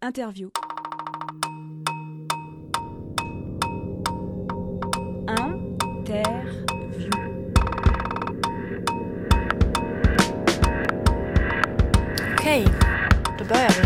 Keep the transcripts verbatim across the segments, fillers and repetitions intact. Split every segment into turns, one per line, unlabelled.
Interview. Interview.
Okej, då börjar vi.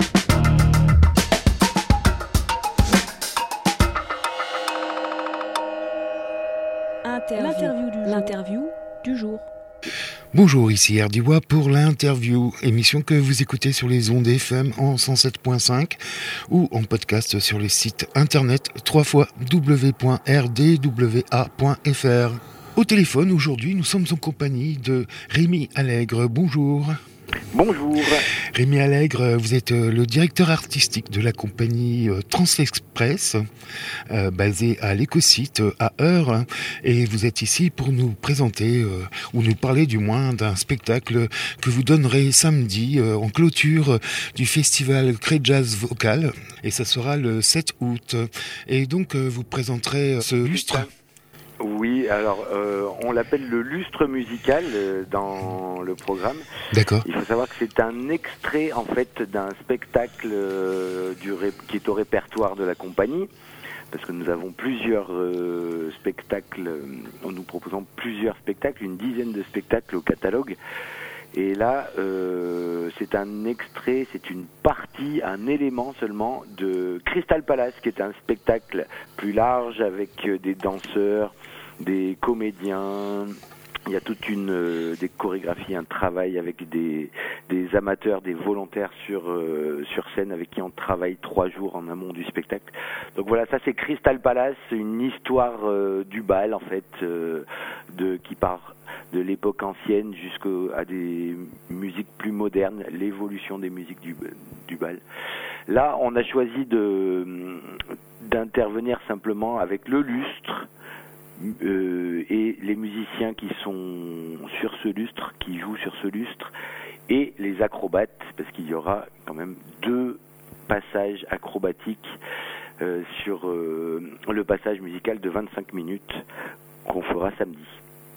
Interview. L'interview du jour. L'interview du jour.
Bonjour, ici Erdiwa pour l'interview, émission que vous écoutez sur les ondes F M en cent sept point cinq ou en podcast sur les sites internet w w w point r d w a point f r. Au téléphone, aujourd'hui, nous sommes en compagnie de Rémi Allègre. Bonjour.
Bonjour.
Rémi Allègre, vous êtes le directeur artistique de la compagnie Transexpress, euh, basée à l'Écosite à Eure, et vous êtes ici pour nous présenter, euh, ou nous parler du moins, d'un spectacle que vous donnerez samedi euh, en clôture du festival Cré Jazz Vocal, et ça sera le sept août. Et donc euh, vous présenterez ce lustre.
Oui, alors euh, on l'appelle le lustre musical euh, dans le programme.
D'accord.
Il faut savoir que c'est un extrait en fait d'un spectacle euh, du ré- qui est au répertoire de la compagnie, parce que nous avons plusieurs euh, spectacles, euh, nous proposons plusieurs spectacles, une dizaine de spectacles au catalogue. Et là, euh, c'est un extrait, c'est une partie, un élément seulement de Crystal Palace, qui est un spectacle plus large avec euh, des danseurs, des comédiens. Il y a toute une euh, des chorégraphies, un travail avec des des amateurs, des volontaires sur euh, sur scène avec qui on travaille trois jours en amont du spectacle. Donc voilà, ça c'est Crystal Palace, une histoire euh, du bal en fait, euh, de qui part de l'époque ancienne jusqu'à des musiques plus modernes, l'évolution des musiques du du bal. Là, on a choisi de d'intervenir simplement avec le lustre. Euh, et les musiciens qui sont sur ce lustre, qui jouent sur ce lustre, et les acrobates, parce qu'il y aura quand même deux passages acrobatiques euh, sur euh, le passage musical de vingt-cinq minutes qu'on fera samedi.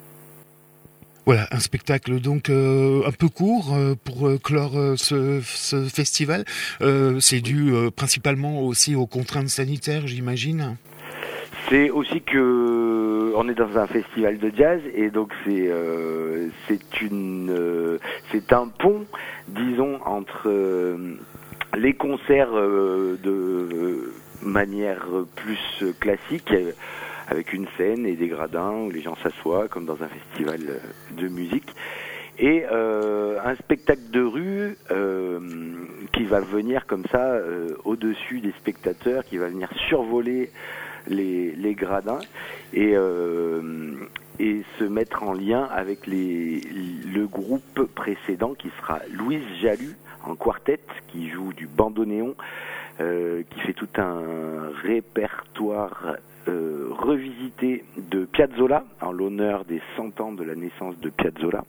Voilà, un spectacle donc euh, un peu court euh, pour euh, clore euh, ce, ce festival. Euh, c'est dû euh, principalement aussi aux contraintes sanitaires, j'imagine.
C'est aussi que on est dans un festival de jazz et donc c'est euh, c'est une euh, c'est un pont, disons, entre euh, les concerts euh, de euh, manière plus classique, euh, avec une scène et des gradins où les gens s'assoient comme dans un festival de musique, et euh, un spectacle de rue euh, qui va venir comme ça euh, au-dessus des spectateurs, qui va venir survoler les, les gradins et, euh, et se mettre en lien avec les, le groupe précédent qui sera Louise Jalut en quartet, qui joue du bandoneon, euh, qui fait tout un répertoire euh, revisité de Piazzolla en l'honneur des cent ans de la naissance de Piazzolla.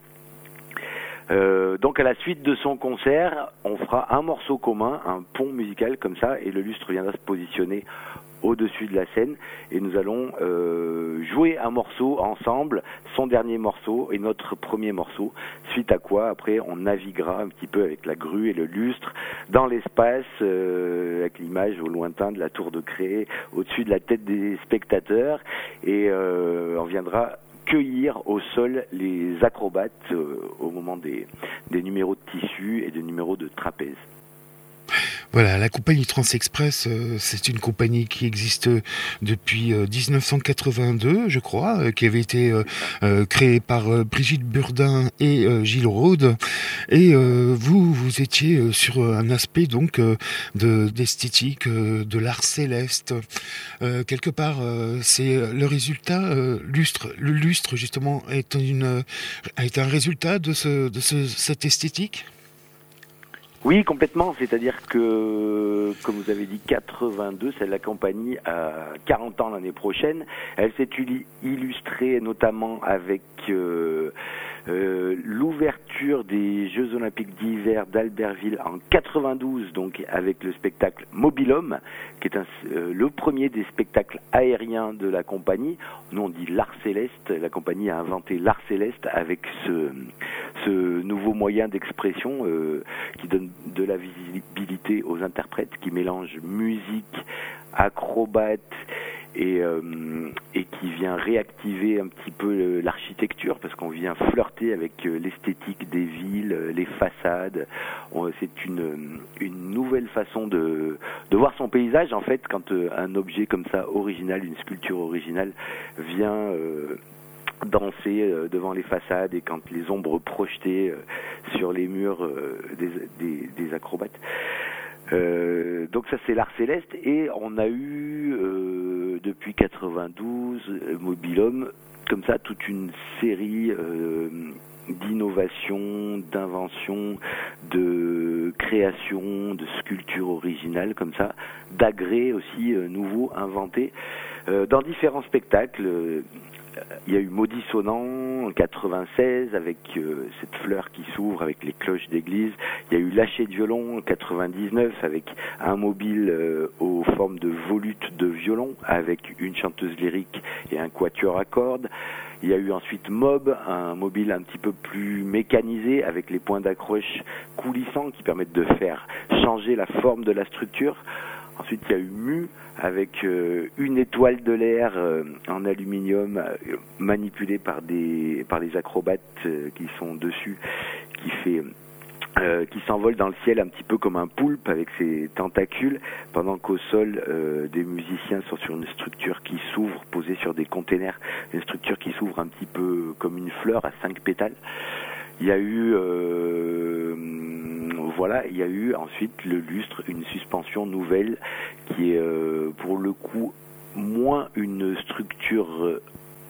Euh, donc à la suite de son concert, on fera un morceau commun, un pont musical comme ça, et le lustre viendra se positionner au-dessus de la scène, et nous allons euh, jouer un morceau ensemble, son dernier morceau et notre premier morceau, suite à quoi après on naviguera un petit peu avec la grue et le lustre dans l'espace, euh, avec l'image au lointain de la tour de Cré, au-dessus de la tête des spectateurs, et euh, on viendra cueillir au sol les acrobates euh, au moment des, des numéros de tissu et des numéros de trapèze.
Voilà, la compagnie Transexpress, euh, c'est une compagnie qui existe depuis euh, dix-neuf cent quatre-vingt-deux, je crois, euh, qui avait été euh, euh, créée par euh, Brigitte Burdin et euh, Gilles Rode. Et euh, vous, vous étiez euh, sur un aspect donc euh, de d'esthétique, euh, de l'art céleste. Euh, quelque part, euh, c'est le résultat. Euh, lustre, le lustre justement est une est un résultat de ce de ce, cette esthétique.
Oui, complètement. C'est-à-dire que, comme vous avez dit, quatre-vingt-deux, c'est la compagnie à quarante ans l'année prochaine. Elle s'est illustrée notamment avec euh, euh, l'ouverture des Jeux Olympiques d'hiver d'Albertville en quatre-vingt-douze, donc avec le spectacle Mobilhomme, qui est un, euh, le premier des spectacles aériens de la compagnie. Nous on dit l'Art Céleste. La compagnie a inventé l'Art Céleste avec ce, ce nouveau moyen d'expression euh, qui donne de la visibilité aux interprètes, qui mélange musique, acrobate et, euh, et qui vient réactiver un petit peu l'architecture, parce qu'on vient flirter avec l'esthétique des villes, les façades. On, c'est une, une nouvelle façon de, de voir son paysage, en fait, quand un objet comme ça, original, une sculpture originale, vient euh, danser euh, devant les façades, et quand les ombres projetées euh, sur les murs euh, des, des, des acrobates. Euh, donc ça c'est l'Art Céleste, et on a eu euh, depuis quatre-vingt-douze euh, Mobilhomme, comme ça toute une série euh, d'innovations, d'inventions, de créations, de sculptures originales comme ça, d'agrès aussi euh, nouveaux inventés euh, dans différents spectacles. Euh, Il y a eu Maudissonnant en quatre-vingt-seize avec euh, cette fleur qui s'ouvre avec les cloches d'église. Il y a eu Lâcher de violon en quatre-vingt-dix-neuf avec un mobile euh, aux formes de volutes de violon avec une chanteuse lyrique et un quatuor à cordes. Il y a eu ensuite Mob, un mobile un petit peu plus mécanisé avec les points d'accroche coulissants qui permettent de faire changer la forme de la structure. Ensuite, il y a eu Mu avec euh, une étoile de l'air euh, en aluminium euh, manipulée par des par les acrobates euh, qui sont dessus, qui fait euh, qui s'envole dans le ciel un petit peu comme un poulpe avec ses tentacules, pendant qu'au sol euh, des musiciens sont sur une structure qui s'ouvre, posée sur des containers, une structure qui s'ouvre un petit peu comme une fleur à cinq pétales. Il y a eu euh, voilà, il y a eu ensuite le lustre, une suspension nouvelle qui est euh, pour le coup moins une structure,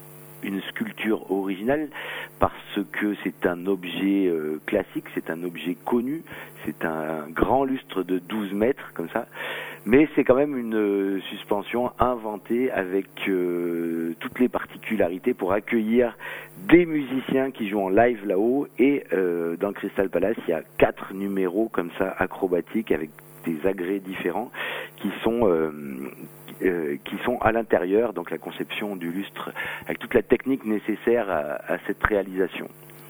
une sculpture originale, parce que c'est un objet euh, classique, c'est un objet connu, c'est un grand lustre de douze mètres comme ça, mais c'est quand même une euh, suspension inventée avec euh, toutes les particularités pour accueillir des musiciens qui jouent en live là-haut, et euh, dans Crystal Palace il y a quatre numéros comme ça acrobatiques avec des agrès différents qui sont euh, euh, qui sont à l'intérieur, donc la conception du lustre avec toute la technique nécessaire à, à cette réalisation.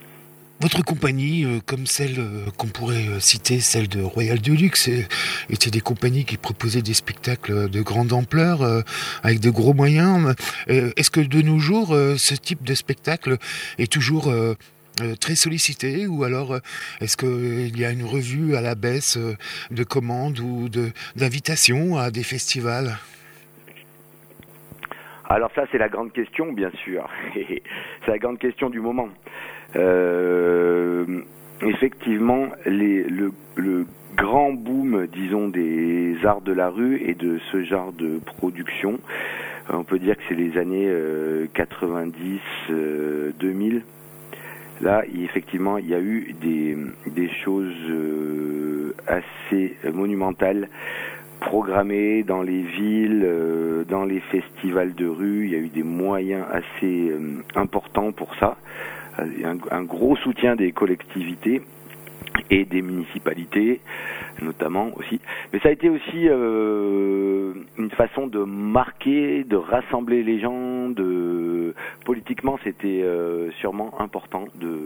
Votre compagnie, euh, comme celle euh, qu'on pourrait euh, citer, celle de Royal Deluxe, euh, étaient des compagnies qui proposaient des spectacles de grande ampleur, euh, avec de gros moyens. Euh, est-ce que de nos jours, euh, ce type de spectacle est toujours euh, euh, très sollicité, ou alors euh, est-ce qu'il y a une revue à la baisse euh, de commandes ou de, d'invitations à des festivals ?
Alors ça, c'est la grande question, bien sûr. C'est la grande question du moment. Euh, effectivement, les, le, le grand boom, disons, des arts de la rue et de ce genre de production, on peut dire que c'est les années euh, quatre-vingt-dix euh, deux mille. Là, effectivement, il y a eu des, des choses euh, assez monumentales programmées dans les villes, euh, dans les festivals de rue. Il y a eu des moyens assez euh, importants pour ça. Un, un gros soutien des collectivités et des municipalités notamment aussi, mais ça a été aussi euh, une façon de marquer, de rassembler les gens, de politiquement c'était euh, sûrement important de,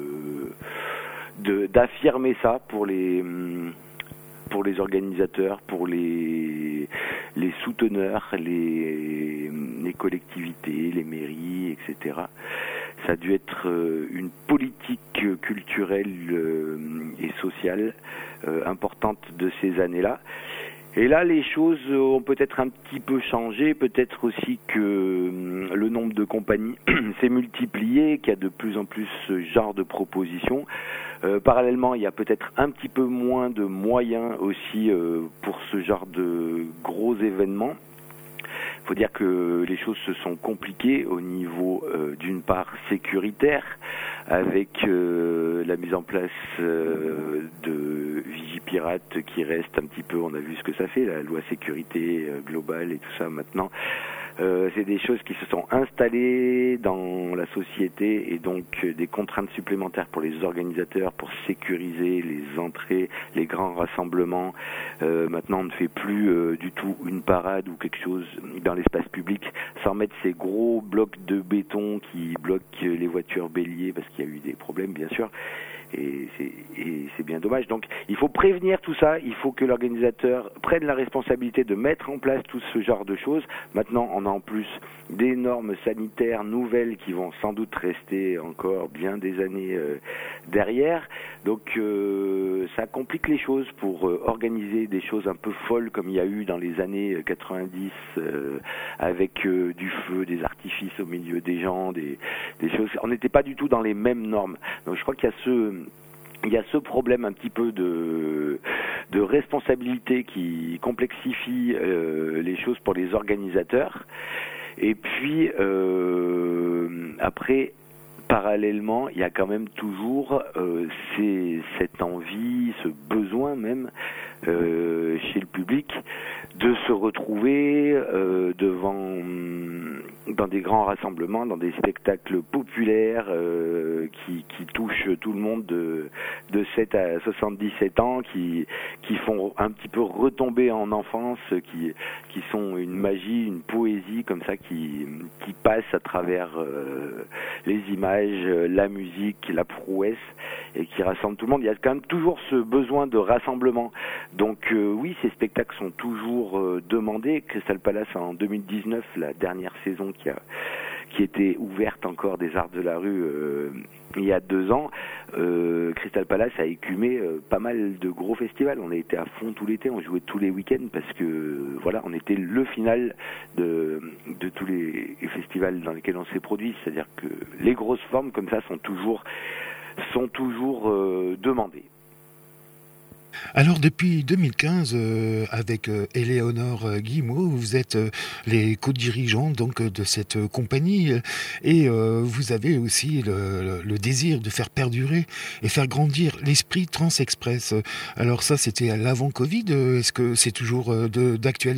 de d'affirmer ça pour les pour les organisateurs, pour les les souteneurs, les les collectivités, les mairies, et cetera. Ça a dû être euh, une politique culturelle euh, et sociale euh, importante de ces années-là. Et là, les choses ont peut-être un petit peu changé, peut-être aussi que euh, le nombre de compagnies s'est multiplié, qu'il y a de plus en plus ce genre de propositions. Euh, parallèlement, il y a peut-être un petit peu moins de moyens aussi euh, pour ce genre de gros événements. Il faut dire que les choses se sont compliquées au niveau euh, d'une part sécuritaire, avec euh, la mise en place euh, de Vigipirate qui reste un petit peu, on a vu ce que ça fait, la loi sécurité euh, globale et tout ça maintenant. Euh, c'est des choses qui se sont installées dans la société et donc euh, des contraintes supplémentaires pour les organisateurs pour sécuriser les entrées, les grands rassemblements. Euh, maintenant, on ne fait plus euh, du tout une parade ou quelque chose dans l'espace public sans mettre ces gros blocs de béton qui bloquent les voitures béliers parce qu'il y a eu des problèmes, bien sûr. Et c'est, et c'est bien dommage. Donc il faut prévenir tout ça, il faut que l'organisateur prenne la responsabilité de mettre en place tout ce genre de choses. Maintenant, on a en plus des normes sanitaires nouvelles qui vont sans doute rester encore bien des années euh, derrière. Donc euh, ça complique les choses pour euh, organiser des choses un peu folles comme il y a eu dans les années quatre-vingt-dix euh, avec euh, du feu, des artifices au milieu des gens, des, des choses. On n'était pas du tout dans les mêmes normes. Donc je crois qu'il y a ce Il y a ce problème un petit peu de, de responsabilité qui complexifie euh, les choses pour les organisateurs. Et puis, euh, après, parallèlement, il y a quand même toujours euh, ces, cette envie, ce besoin même euh, chez le public de se retrouver euh, devant dans des grands rassemblements, dans des spectacles populaires euh, qui, qui touchent tout le monde de, de sept à soixante-dix-sept ans, qui, qui font un petit peu retomber en enfance, qui, qui sont une magie, une poésie comme ça qui, qui passe à travers euh, les images, la musique, la prouesse et qui rassemble tout le monde. Il y a quand même toujours ce besoin de rassemblement. Donc euh, oui, ces spectacles sont toujours euh, demandés. Crystal Palace en deux mille dix-neuf, la dernière saison qui a qui était ouverte encore des Arts de la rue euh, il y a deux ans, euh, Crystal Palace a écumé euh, pas mal de gros festivals. On a été à fond tout l'été, on jouait tous les week-ends parce que voilà, on était le final de, de tous les festivals dans lesquels on s'est produit. C'est-à-dire que les grosses formes comme ça sont toujours sont toujours euh, demandées.
Alors depuis deux mille quinze, euh, avec euh, Éléonore euh, Guillemot, vous êtes euh, les co-dirigeants donc euh, de cette euh, compagnie euh, et euh, vous avez aussi le, le, le désir de faire perdurer et faire grandir l'esprit Transexpress. Alors ça, c'était à l'avant-Covid. Euh, est-ce que c'est toujours euh, de, d'actualité ?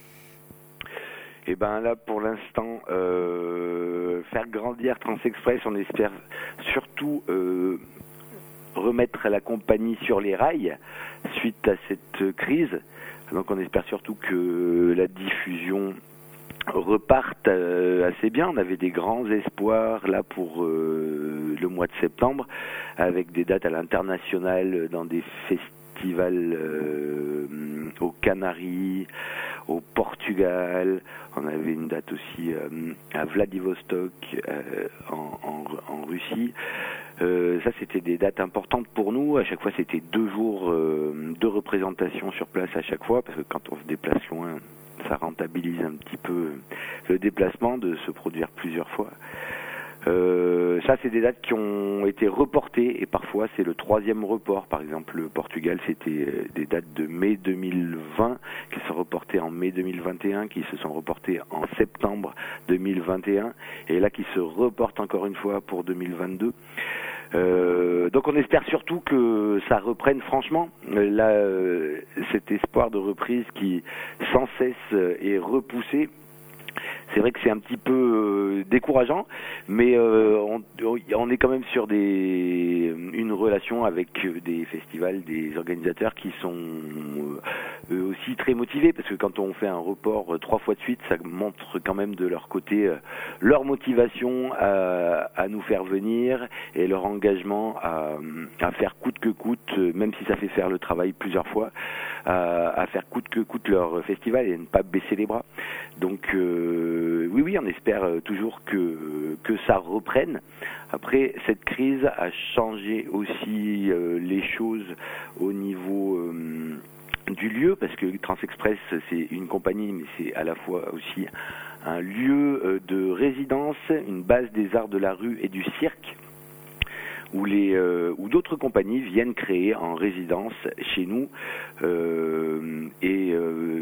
Eh ben là, pour l'instant, euh, faire grandir Transexpress, on espère surtout euh, remettre la compagnie sur les rails suite à cette crise. Donc on espère surtout que la diffusion reparte euh, assez bien. On avait des grands espoirs là pour euh, le mois de septembre avec des dates à l'international dans des festivals euh, aux Canaries, au Portugal. On avait une date aussi euh, à Vladivostok euh, en, en, en Russie. Euh, ça, c'était des dates importantes pour nous. À chaque fois, c'était deux jours euh, de représentation sur place à chaque fois, parce que quand on se déplace loin, ça rentabilise un petit peu le déplacement de se produire plusieurs fois. Euh, ça, c'est des dates qui ont été reportées et parfois c'est le troisième report. Par exemple, le Portugal, c'était des dates de mai deux mille vingt qui sont reportées en mai deux mille vingt et un, qui se sont reportées en septembre deux mille vingt et un et là qui se reportent encore une fois pour deux mille vingt-deux. Euh, donc on espère surtout que ça reprenne franchement. Là, euh, cet espoir de reprise qui sans cesse est repoussé. C'est vrai que c'est un petit peu euh, décourageant, mais euh, on, on est quand même sur des, une relation avec des festivals, des organisateurs qui sont euh, eux aussi très motivés, parce que quand on fait un report trois fois de suite, ça montre quand même de leur côté euh, leur motivation à, à nous faire venir et leur engagement à, à faire coûte que coûte, même si ça fait faire le travail plusieurs fois, à, à faire coûte que coûte leur festival et ne pas baisser les bras. Donc euh, oui, oui, on espère toujours que, que ça reprenne. Après, cette crise a changé aussi euh, les choses au niveau euh, du lieu, parce que Transexpress, c'est une compagnie, mais c'est à la fois aussi un lieu de résidence, une base des arts de la rue et du cirque, où, les, euh, où d'autres compagnies viennent créer en résidence chez nous euh, et euh,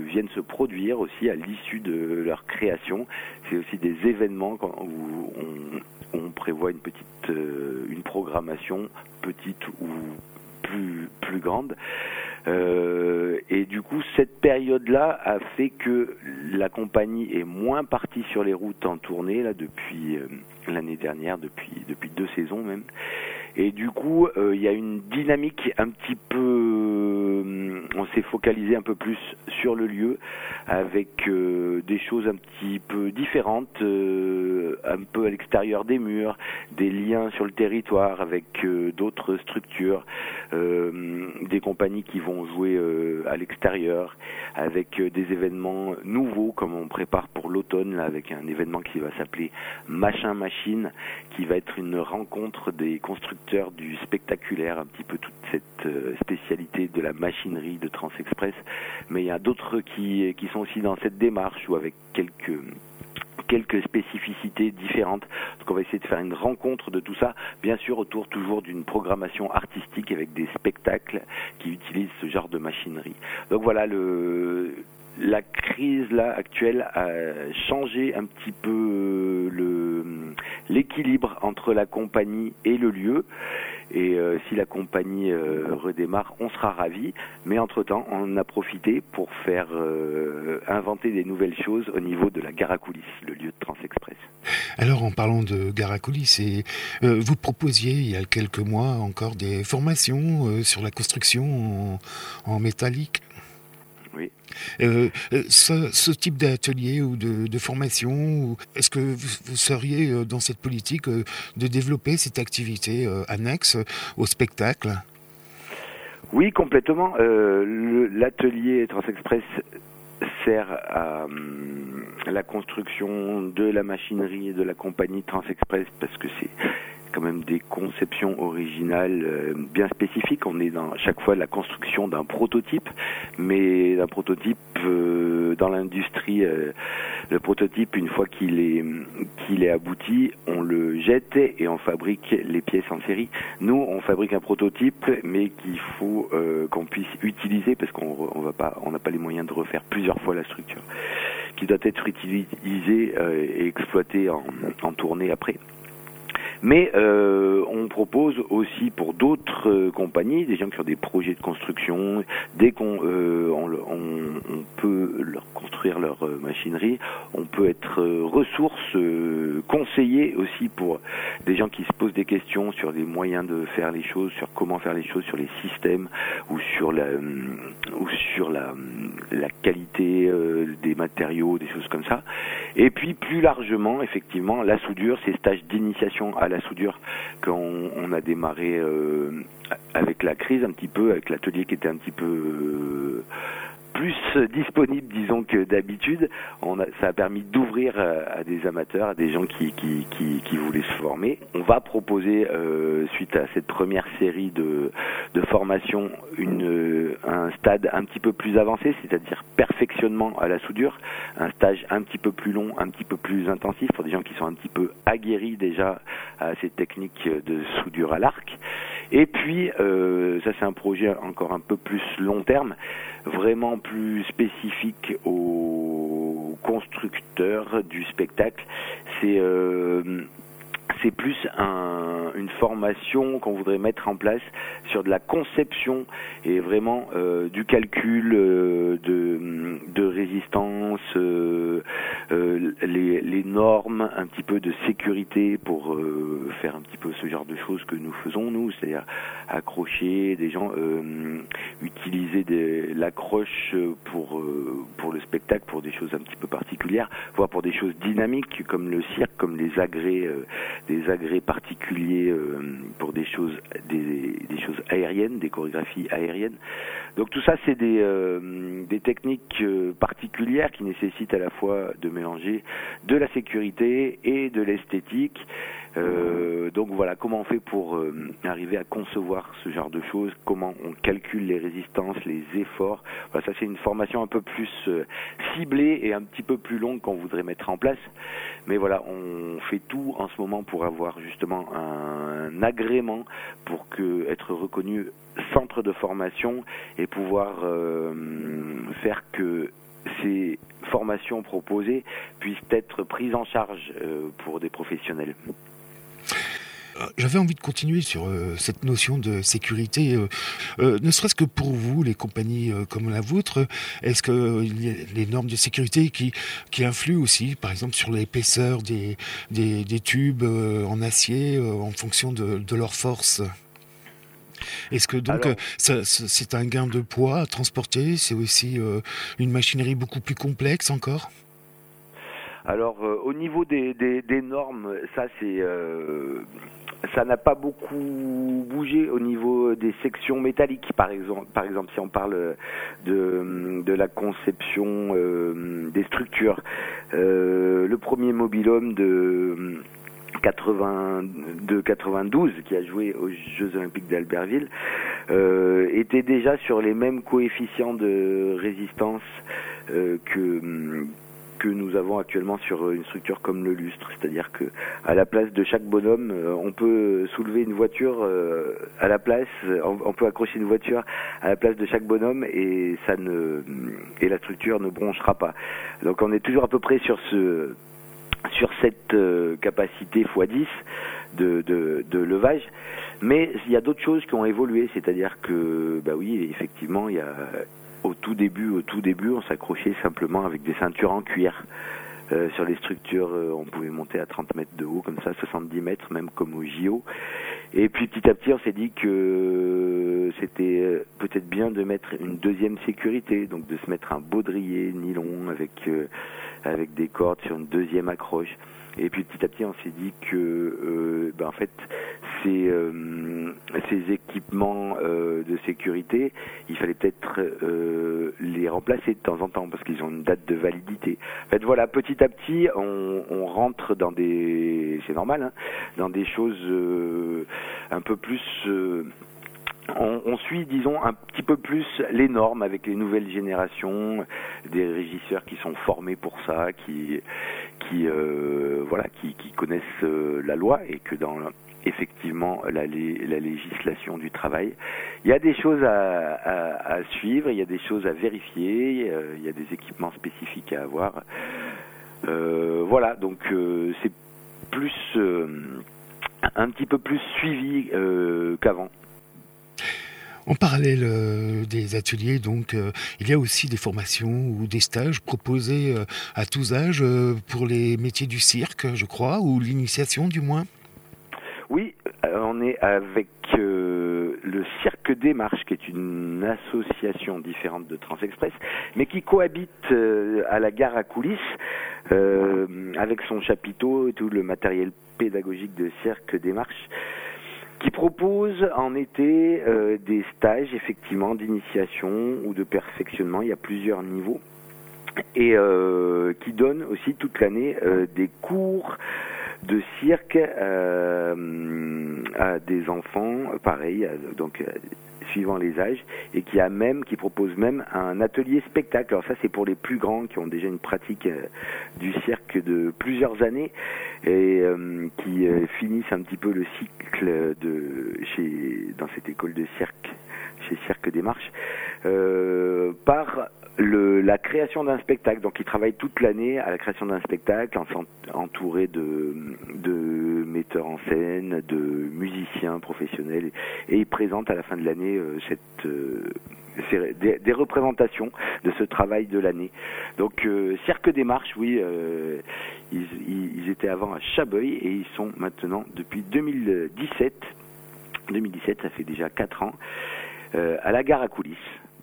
viennent se produire aussi à l'issue de leur création. C'est aussi des événements où on, on prévoit une petite, euh, une programmation petite ou plus, plus grande. Euh, et du coup, cette période-là a fait que la compagnie est moins partie sur les routes en tournée là depuis euh, l'année dernière, depuis depuis deux saisons même. Et du coup, euh, il y a une dynamique un petit peu... Euh, on s'est focalisé un peu plus sur le lieu, avec euh, des choses un petit peu différentes, euh, un peu à l'extérieur des murs, des liens sur le territoire avec euh, d'autres structures, euh, des compagnies qui vont jouer euh, à l'extérieur, avec euh, des événements nouveaux, comme on prépare pour l'automne, là, avec un événement qui va s'appeler Machin Machine, qui va être une rencontre des constructeurs du spectaculaire, un petit peu toute cette euh, spécialité de la machinerie de Transexpress, mais il y a d'autres qui, qui sont aussi dans cette démarche ou avec quelques quelques spécificités différentes. Donc on va essayer de faire une rencontre de tout ça, bien sûr autour toujours d'une programmation artistique avec des spectacles qui utilisent ce genre de machinerie. Donc voilà, le la crise là actuelle a changé un petit peu le l'équilibre entre la compagnie et le lieu. Et euh, si la compagnie euh, redémarre, on sera ravis. Mais entre-temps, on a profité pour faire euh, inventer des nouvelles choses au niveau de la gare à coulisses, le lieu de Transexpress.
Alors, en parlant de gare à coulisses, et, euh, vous proposiez il y a quelques mois encore des formations euh, sur la construction en, en métallique.
Oui.
Euh, ce, ce type d'atelier ou de, de formation, ou est-ce que vous, vous seriez dans cette politique de développer cette activité euh, annexe au spectacle ?
Oui, complètement. Euh, le, l'atelier Transexpress sert à, à la construction de la machinerie et de la compagnie Transexpress parce que c'est quand même des conceptions originales euh, bien spécifiques. On est dans chaque fois la construction d'un prototype, mais d'un prototype euh, dans l'industrie. Euh, le prototype, une fois qu'il est qu'il est abouti, on le jette et on fabrique les pièces en série. Nous, on fabrique un prototype, mais qu'il faut euh, qu'on puisse utiliser parce qu'on on va pas, on n'a pas les moyens de refaire plusieurs fois la structure, qui doit être utilisée euh, et exploitée en, en tournée après. Mais euh, on propose aussi pour d'autres euh, compagnies, des gens qui ont des projets de construction, dès qu'on euh, on, on, on peut leur construire leur euh, machinerie, on peut être euh, ressource, euh, conseiller aussi pour des gens qui se posent des questions sur les moyens de faire les choses, sur comment faire les choses, sur les systèmes ou sur la euh, ou sur la, la qualité euh, des matériaux, des choses comme ça. Et puis plus largement, effectivement, la soudure, ces stages d'initiation à la soudure qu'on on a démarré euh, avec la crise un petit peu, avec l'atelier qui était un petit peu euh, plus disponible, disons, que d'habitude. On a, ça a permis d'ouvrir à, à des amateurs, à des gens qui, qui, qui, qui voulaient se former. On va proposer, euh, suite à cette première série de, de formations, une, un stade un petit peu plus avancé, c'est-à-dire perfectionnement à la soudure, un stage un petit peu plus long, un petit peu plus intensif pour des gens qui sont un petit peu aguerris déjà à ces techniques de soudure à l'arc. Et puis, euh, ça c'est un projet encore un peu plus long terme, vraiment plus spécifique aux constructeurs du spectacle. C'est euh, c'est plus un, une formation qu'on voudrait mettre en place sur de la conception et vraiment euh, du calcul euh, de, de résistance, euh, euh, les, les normes, un petit peu de sécurité pour euh, faire un petit peu ce genre de choses que nous faisons, nous, c'est-à-dire accrocher des gens, euh, utiliser des, l'accroche pour, euh, pour le spectacle, pour des choses un petit peu particulières, voire pour des choses dynamiques comme le cirque, comme les agrès, euh, des agrès particuliers euh, pour des choses, des, des choses aériennes, des chorégraphies aériennes. Donc tout ça, c'est des, euh, des techniques euh, particulières qui nécessitent à la fois de mélanger de la sécurité et de l'esthétique. Euh, donc voilà, comment on fait pour euh, arriver à concevoir ce genre de choses, comment on calcule les résistances, les efforts. Voilà, ça c'est une formation un peu plus euh, ciblée et un petit peu plus longue qu'on voudrait mettre en place. Mais voilà, on fait tout en ce moment pour avoir justement un agrément pour que être reconnu centre de formation et pouvoir euh, faire que ces formations proposées puissent être prises en charge euh, pour des professionnels.
J'avais envie de continuer sur euh, cette notion de sécurité, euh, euh, ne serait-ce que pour vous, les compagnies euh, comme la vôtre, est-ce que euh, il y a les normes de sécurité qui, qui influent aussi, par exemple, sur l'épaisseur des, des, des tubes euh, en acier euh, en fonction de, de leur force ? Est-ce que donc Alors, ça, c'est un gain de poids à transporter ? C'est aussi euh, une machinerie beaucoup plus complexe encore ?
Alors, euh, au niveau des, des, des normes, ça c'est... Euh, ça n'a pas beaucoup bougé au niveau des sections métalliques, par exemple. Par exemple, si on parle de, de la conception euh, des structures. Euh, le premier mobil-homme de... quatre-vingts, de quatre-vingt-douze qui a joué aux Jeux Olympiques d'Albertville euh, était déjà sur les mêmes coefficients de résistance euh, que que nous avons actuellement sur une structure comme le lustre, c'est-à-dire que à la place de chaque bonhomme, on peut soulever une voiture à la place, on peut accrocher une voiture à la place de chaque bonhomme et ça ne et la structure ne bronchera pas. Donc on est toujours à peu près sur ce sur cette euh, capacité fois dix de, de, de levage, mais il y a d'autres choses qui ont évolué, c'est-à-dire que, bah oui, effectivement, il y a, au tout début, au tout début, on s'accrochait simplement avec des ceintures en cuir. Euh, sur les structures, euh, on pouvait monter à trente mètres de haut, comme ça, soixante-dix mètres, même comme au J O. Et puis petit à petit, on s'est dit que c'était peut-être bien de mettre une deuxième sécurité, donc de se mettre un baudrier nylon avec euh, avec des cordes sur une deuxième accroche. Et puis petit à petit, on s'est dit que, euh, ben en fait, ces, euh, ces équipements euh, de sécurité, il fallait peut-être euh, les remplacer de temps en temps parce qu'ils ont une date de validité. En fait, voilà, petit à petit, on, on rentre dans des, c'est normal, hein, dans des choses euh, un peu plus. Euh, On, on suit, disons, un petit peu plus les normes avec les nouvelles générations, des régisseurs qui sont formés pour ça, qui, qui, euh, voilà, qui, qui connaissent euh, la loi et que dans effectivement la, la législation du travail, il y a des choses à, à, à suivre, il y a des choses à vérifier, euh, il y a des équipements spécifiques à avoir. Euh, voilà, donc euh, c'est plus euh, un petit peu plus suivi euh, qu'avant.
En parallèle euh, des ateliers, donc, euh, il y a aussi des formations ou des stages proposés euh, à tous âges euh, pour les métiers du cirque, je crois, ou l'initiation du moins.
Oui, euh, on est avec euh, le Cirque Démarche, qui est une association différente de Transexpress, mais qui cohabite euh, à la gare à coulisses, euh, avec son chapiteau et tout le matériel pédagogique de Cirque Démarche, qui propose en été euh, des stages effectivement d'initiation ou de perfectionnement, il y a plusieurs niveaux, et euh, qui donne aussi toute l'année euh, des cours de cirque euh, à des enfants, pareil, donc euh, suivant les âges, et qui a même, qui propose même un atelier spectacle. Alors ça, c'est pour les plus grands qui ont déjà une pratique euh, du cirque de plusieurs années et euh, qui euh, finissent un petit peu le cycle de chez dans cette école de cirque, chez Cirque Démarche, euh, par le, la création d'un spectacle. Donc ils travaillent toute l'année à la création d'un spectacle, en, entouré de, de metteurs en scène, de musiciens professionnels, et ils présentent à la fin de l'année euh, cette, euh, des, des représentations de ce travail de l'année. Donc euh, Cirque Démarche, oui, euh, ils, ils étaient avant à Chabeuil et ils sont maintenant depuis deux mille dix-sept, deux mille dix-sept, ça fait déjà quatre ans, euh, à la gare à coulisses.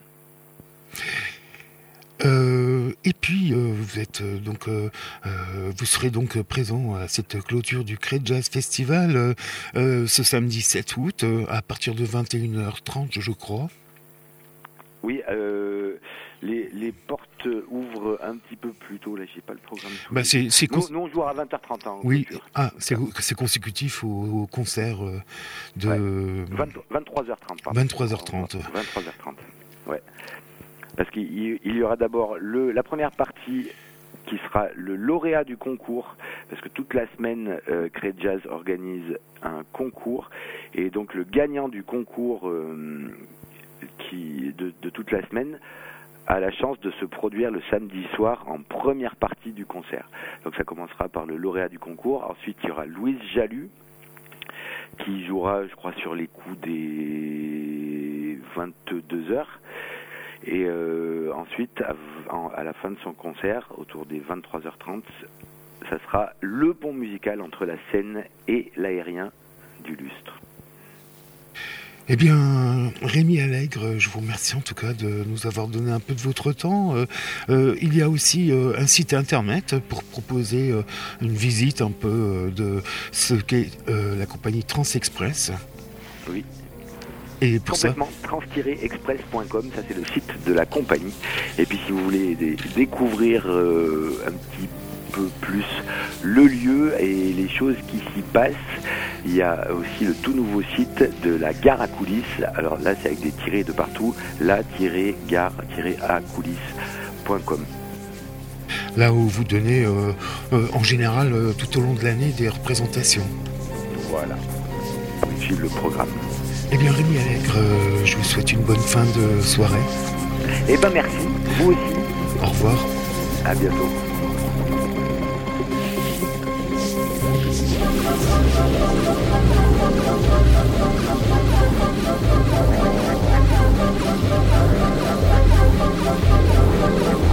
Euh, et puis euh, vous êtes euh, donc euh, euh, vous serez donc présent à cette clôture du Cré Jazz Festival euh, euh, ce samedi sept août euh, à partir de vingt et une heures trente, je crois.
Oui, euh, les, les portes ouvrent un petit peu plus tôt. Là, j'ai pas le programme.
Bah c'est, c'est cons...
nous, nous, on joue à vingt heures trente. Hein,
oui, ah, c'est, c'est consécutif au, au concert de
ouais. vingt-trois heures trente. Pardon.
vingt-trois heures trente.
vingt-trois heures trente. Ouais. Parce qu'il il y aura d'abord le, la première partie qui sera le lauréat du concours, parce que toute la semaine, euh, Cré Jazz organise un concours, et donc le gagnant du concours euh, qui, de, de toute la semaine a la chance de se produire le samedi soir en première partie du concert. Donc ça commencera par le lauréat du concours. Ensuite, il y aura Louise Jalut, qui jouera, je crois, sur les coups des vingt-deux heures. Et euh, ensuite, à, à la fin de son concert, autour des vingt-trois heures trente, ça sera le pont musical entre la scène et l'aérien du Lustre.
Eh bien, Rémi Allègre, je vous remercie en tout cas de nous avoir donné un peu de votre temps. Euh, euh, il y a aussi euh, un site internet pour proposer euh, une visite un peu euh, de ce qu'est euh, la compagnie Transexpress.
Oui.
Et pour
Complètement,
ça...
trans tiret express point com, ça c'est le site de la compagnie. Et puis si vous voulez d- découvrir euh, un petit peu plus le lieu et les choses qui s'y passent, il y a aussi le tout nouveau site de la gare à coulisses. Alors là c'est avec des tirets de partout, la-gare-à coulisses point com.
Là où vous donnez euh, euh, en général euh, tout au long de l'année des représentations.
Voilà, vous suivez le programme.
Eh bien Rémi Allègre, euh, je vous souhaite une bonne fin de soirée.
Eh ben merci, vous aussi.
Au revoir.
À bientôt.
Thank you.